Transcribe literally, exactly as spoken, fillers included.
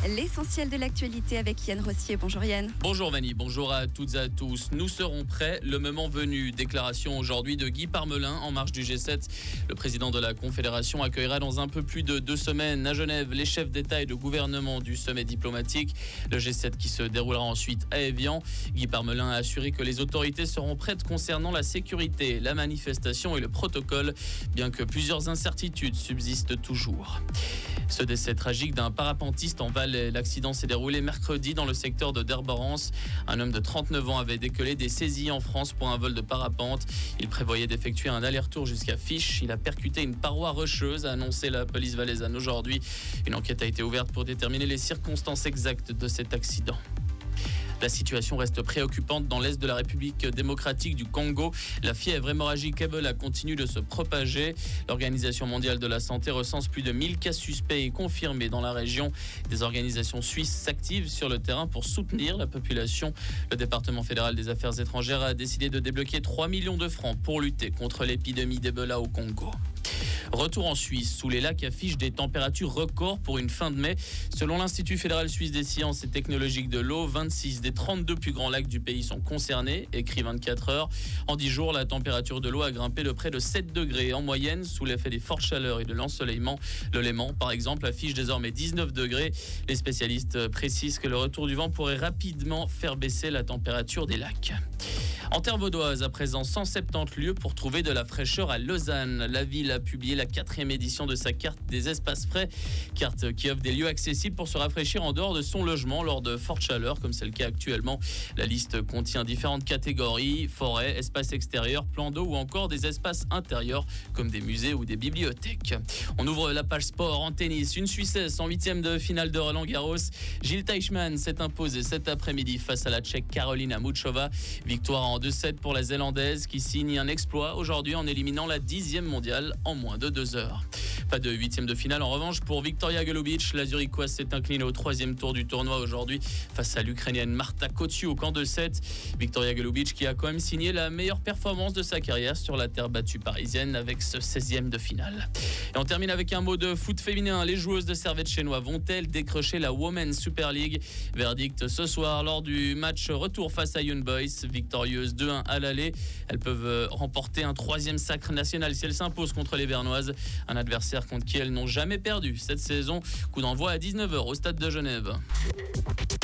L'essentiel de l'actualité avec Yann Rossier. Bonjour Yann. Bonjour Vanny, bonjour à toutes et à tous. Nous serons prêts, le moment venu. Déclaration aujourd'hui de Guy Parmelin en marge du G sept. Le président de la Confédération accueillera dans un peu plus de deux semaines à Genève les chefs d'État et de gouvernement du sommet diplomatique. Le G sept qui se déroulera ensuite à Évian. Guy Parmelin a assuré que les autorités seront prêtes concernant la sécurité, la manifestation et le protocole, bien que plusieurs incertitudes subsistent toujours. Ce décès tragique d'un parapentiste en Valais. L'accident s'est déroulé mercredi dans le secteur de Derbarance. Un homme de trente-neuf ans avait décollé des saisies en France pour un vol de parapente. Il prévoyait d'effectuer un aller-retour jusqu'à Fiche. Il a percuté une paroi rocheuse, a annoncé la police valaisanne aujourd'hui. Une enquête a été ouverte pour déterminer les circonstances exactes de cet accident. La situation reste préoccupante dans l'est de la République démocratique du Congo. La fièvre hémorragique Ebola continue de se propager. L'Organisation mondiale de la santé recense plus de mille cas suspects et confirmés dans la région. Des organisations suisses s'activent sur le terrain pour soutenir la population. Le département fédéral des affaires étrangères a décidé de débloquer trois millions de francs pour lutter contre l'épidémie d'Ebola au Congo. Retour en Suisse, où les lacs affichent des températures records pour une fin de mai. Selon l'Institut fédéral suisse des sciences et technologiques de l'eau, vingt-six des trente-deux plus grands lacs du pays sont concernés, écrit vingt-quatre heures. En dix jours, la température de l'eau a grimpé de près de sept degrés en moyenne, sous l'effet des fortes chaleurs et de l'ensoleillement. Le Léman, par exemple, affiche désormais dix-neuf degrés. Les spécialistes précisent que le retour du vent pourrait rapidement faire baisser la température des lacs. En terre vaudoise, à présent, cent soixante-dix lieux pour trouver de la fraîcheur à Lausanne. La ville a publié la quatrième édition de sa carte des espaces frais, carte qui offre des lieux accessibles pour se rafraîchir en dehors de son logement lors de fortes chaleurs, comme c'est le cas actuellement. La liste contient différentes catégories, forêts, espaces extérieurs, plans d'eau ou encore des espaces intérieurs, comme des musées ou des bibliothèques. On ouvre la page sport en tennis. Une Suissesse en huitième de finale de Roland-Garros. Gilles Teichmann s'est imposé cet après-midi face à la Tchèque Karolina Muchova. Victoire en deux sept pour la Zélandaise qui signe un exploit aujourd'hui en éliminant la dixième mondiale en moins de deux heures. Pas de huitième de finale en revanche pour Victoria Golubic. La Zurichoise s'est inclinée au troisième tour du tournoi aujourd'hui face à l'Ukrainienne Marta Kotiuk en deux sept. Victoria Golubic qui a quand même signé la meilleure performance de sa carrière sur la terre battue parisienne avec ce seizième de finale. Et on termine avec un mot de foot féminin. Les joueuses de Servette Chénois vont-elles décrocher la Women's Super League? Verdict ce soir lors du match retour face à Young Boys. Victorieuses deux un à l'aller. Elles peuvent remporter un troisième sacre national si elles s'imposent contre les Bernoises. Un adversaire contre qui elles n'ont jamais perdu cette saison. Coup d'envoi à dix-neuf heures au stade de Genève.